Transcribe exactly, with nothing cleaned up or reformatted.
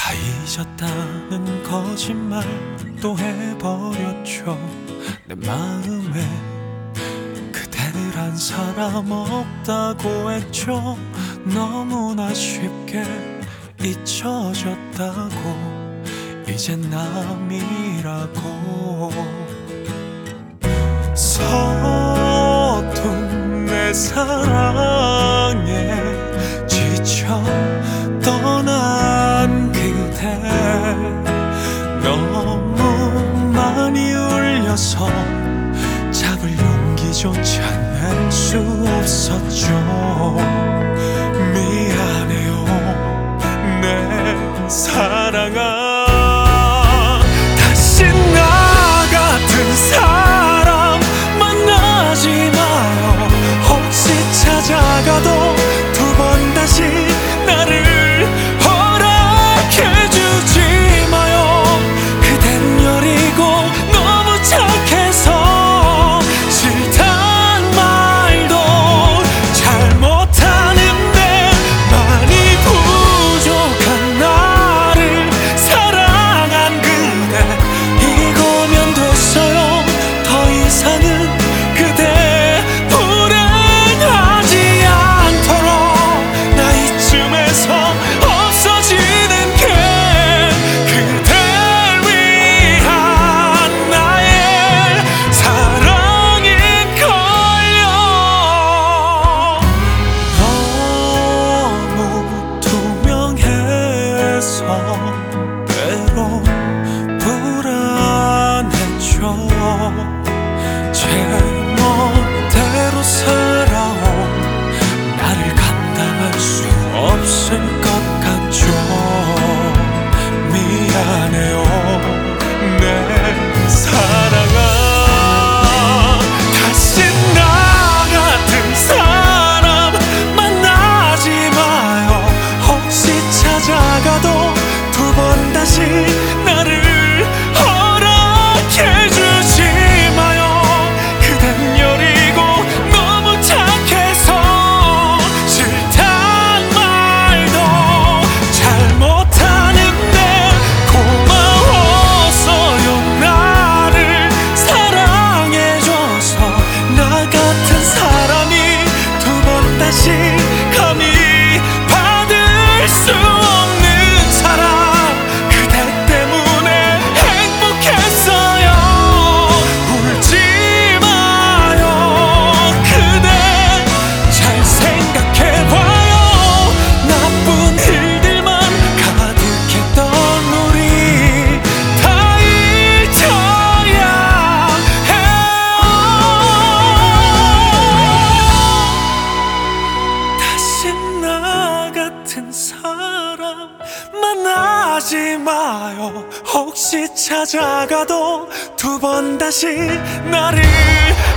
다 잊었다는 거짓말 또 해버렸죠. 내 마음에 그대란 사람 없다고 했죠. 너무나 쉽게 잊혀졌다고 이젠 남이라고. 서툰 내 사랑에 지쳐 떠난 그대, 너무 많이 울려서 잡을 용기조차 낼 수 없었죠. 미안해요 내 사랑아. 다시 나 같은 사람 만나지 마요. 혹시 찾아가도 두 번 다시 나를 허락해주지 마요. 그댄 여리고 너무 착해서 싫단 말도 잘못하는데 많이 부족한 나를 사랑한 그대, 이거면 됐어요. 더 이상은 그대 불행하지 않도록 나 이쯤에서 없어지는 게 그댈 위한 나의 사랑일걸요. 너무 투명해서 때론 불안했죠. 제 멋대로 살아온 나를 감당할 수 없을 것 같죠. 미안해요 내 사랑아. 다시 나 같은 사람 만나지 마요. 혹시 찾아가도 두 번 다시 나를 허락해주지 마요. 그댄 여리고 너무 착해서 싫단 말도 잘못하는데 고마웠어요. 나를 사랑해줘서 나 같은 사람이 두 번 다시 감히 받을 수 없는 사랑. 그대 때문에 행복했어요. 울지 마요. 그대 잘 생각해봐요. 나쁜 일들만 가득했던 우리 다 잊어야 해요. 다시 나 같은 사람 만나지 마요. 혹시 찾아가도 두 번 다시 나를